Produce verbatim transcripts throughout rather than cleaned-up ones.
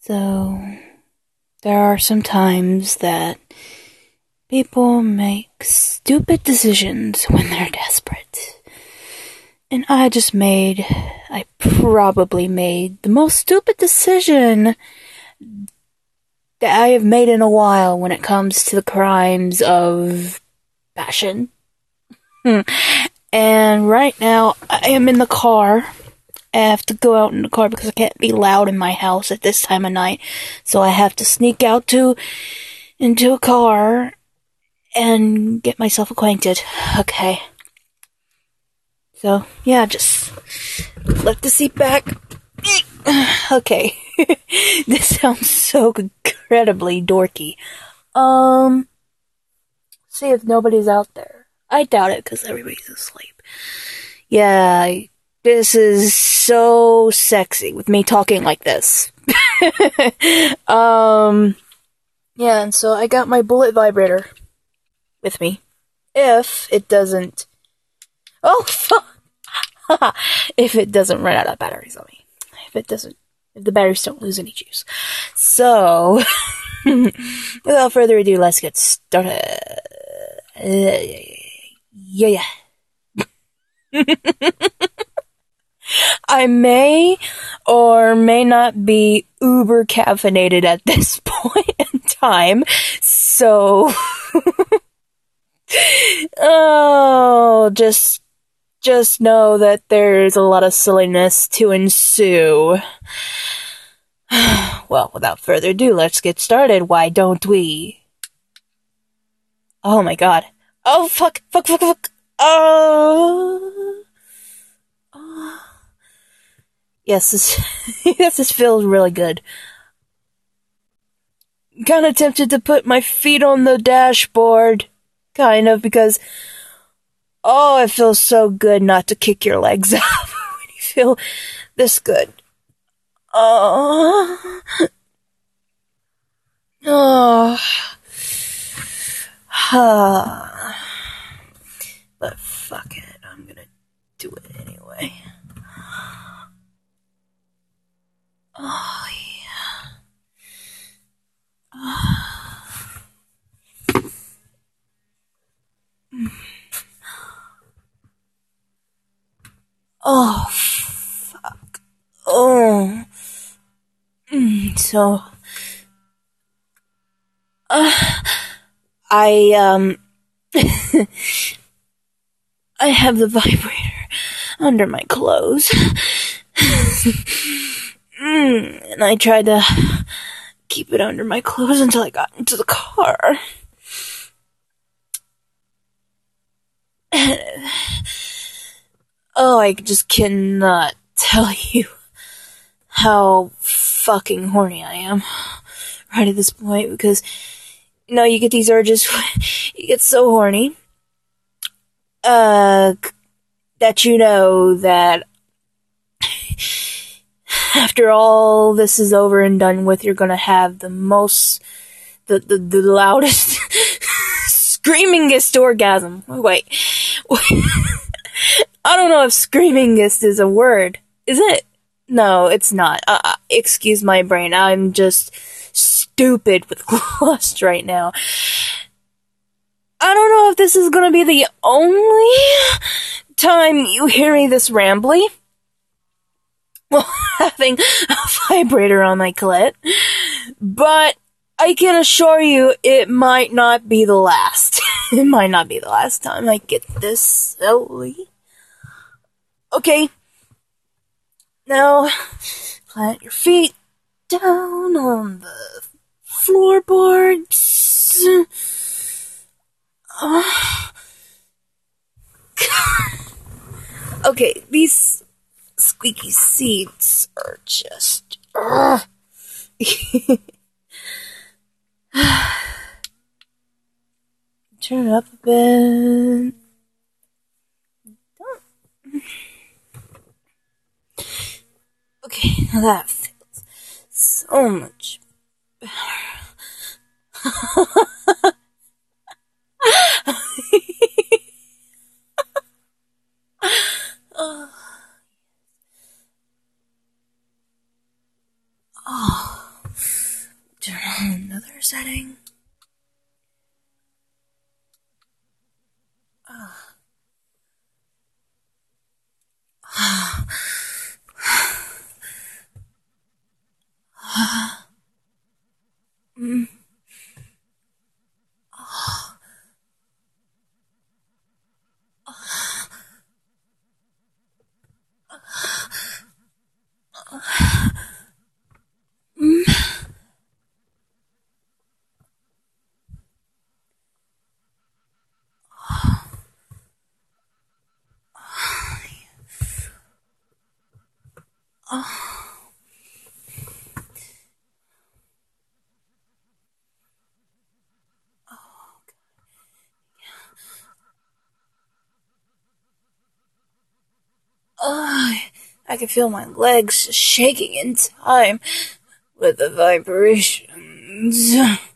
So, there are some times that people make stupid decisions when they're desperate. And I just made, I probably made the most stupid decision that I have made in a while when it comes to the crimes of passion. And right now, I am in the car. I have to go out in the car because I can't be loud in my house at this time of night. So I have to sneak out to, into a car and get myself acquainted. Okay. So, yeah, just lift the seat back. Okay. This sounds so incredibly dorky. Um, see if nobody's out there. I doubt it because everybody's asleep. Yeah, this is so sexy with me talking like this. um, yeah, and so I got my bullet vibrator with me. If it doesn't... Oh, fuck! If it doesn't run out of batteries on me. If it doesn't... If the batteries don't lose any juice. So, without further ado, let's get started. Uh, yeah, yeah. I may or may not be uber caffeinated at this point in time, so... oh, just... Just know that there's a lot of silliness to ensue. Well, without further ado, let's get started. Why don't we? Oh my god. Oh, fuck, fuck, fuck, fuck. Oh. Oh. Yes, this, yes, this feels really good. Kinda tempted to put my feet on the dashboard. Kind of, because... Oh, it feels so good not to kick your legs up when you feel this good. Oh. Oh. But fuck it, I'm gonna do it anyway. Oh, yeah. Oh. Mm. Oh, fuck. Oh. Mm, so, uh, I, um, I have the vibrator under my clothes. mm, and I tried to keep it under my clothes until I got into the car. Oh, I just cannot tell you how fucking horny I am right at this point, because, you know, you get these urges, you get so horny, uh, that you know that after all this is over and done with, you're gonna have the most, the, the, the loudest, screamingest orgasm. Wait. I don't know if screamingest is a word. Is it? No, it's not. Uh, excuse my brain. I'm just stupid with lust right now. I don't know if this is gonna be the only time you hear me this rambly. Well, having a vibrator on my clit. But I can assure you it might not be the last. It might not be the last time I get this silly. Okay. Now, plant your feet down on the floorboards. Oh. Okay, these squeaky seats are just... Uh. Turn it up a bit. Okay, now that feels so much better. oh. Oh. turn on another setting. Ah. Ah. Ah. Mm. Ah. Ah. Ah. Mm. Oh. Oh. Oh. I can feel my legs shaking in time with the vibrations.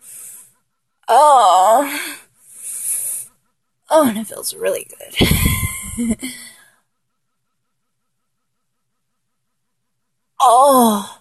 Oh. Oh, and it feels really good. Oh.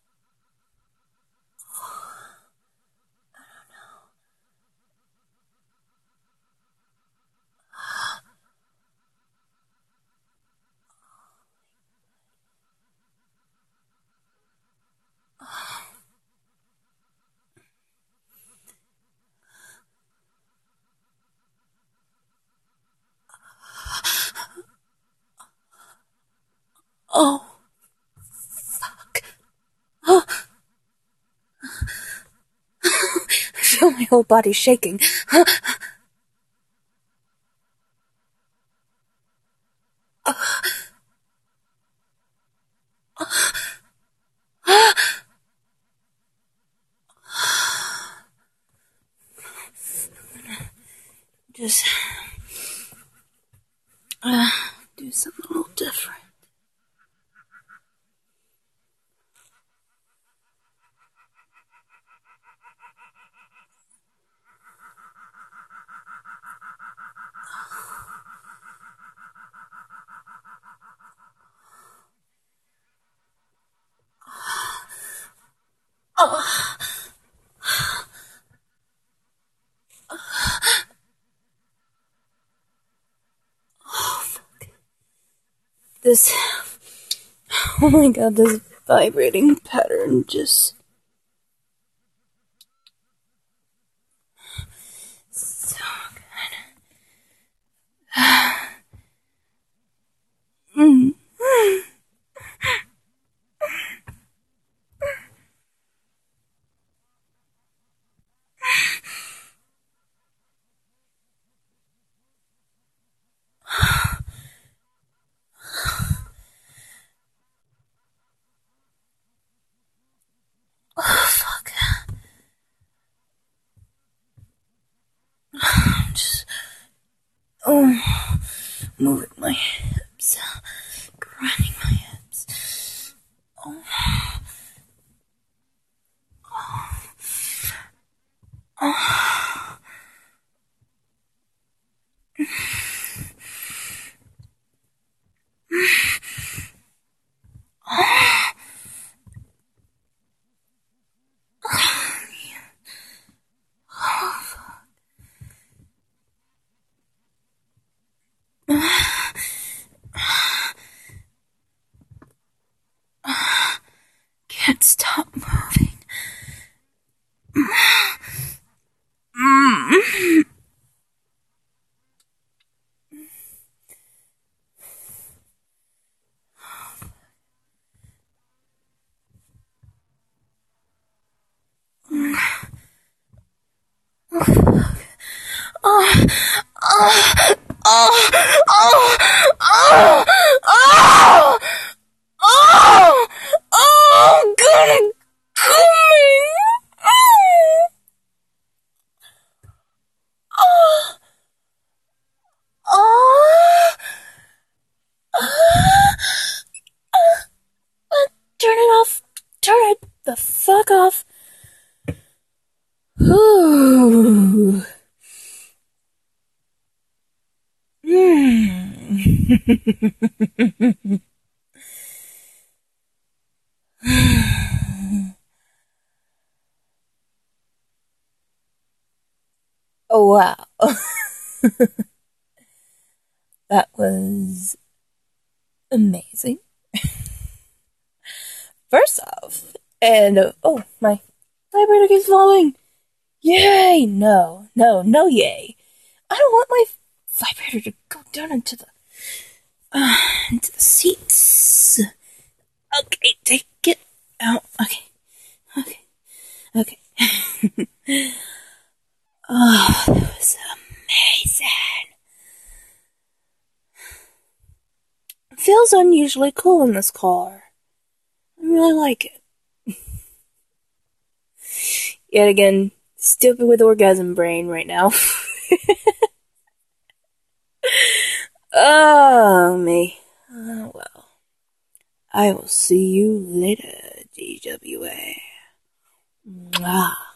Oh. Fuck. Oh. I feel my whole body shaking. Just uh, do something a little different. Oh. Oh, fuck. This. Oh my god, this vibrating pattern just. So good. Mm. Oh, fuck. I'm just. Oh. Moving my hips. Grinding my hips. Oh. Oh. Can't stop moving. Mm. Oh, oh, oh, oh, oh, oh, oh, oh, gonna coming. Oh, oh, oh, oh, turn it off. Turn it the fuck off. Ooh. Mm. Oh, wow. That was amazing. First off, and uh, oh, my vibrator keeps falling. Yay! No, no, no, yay! I don't want my vibrator to go down into the uh, into the seats. Okay, take it out. Okay, okay, okay. Oh, that was amazing. It feels unusually cool in this car. I really like it. Yet again, stupid with orgasm brain right now. Oh, me. Oh, well. I will see you later, D W A. Mwah.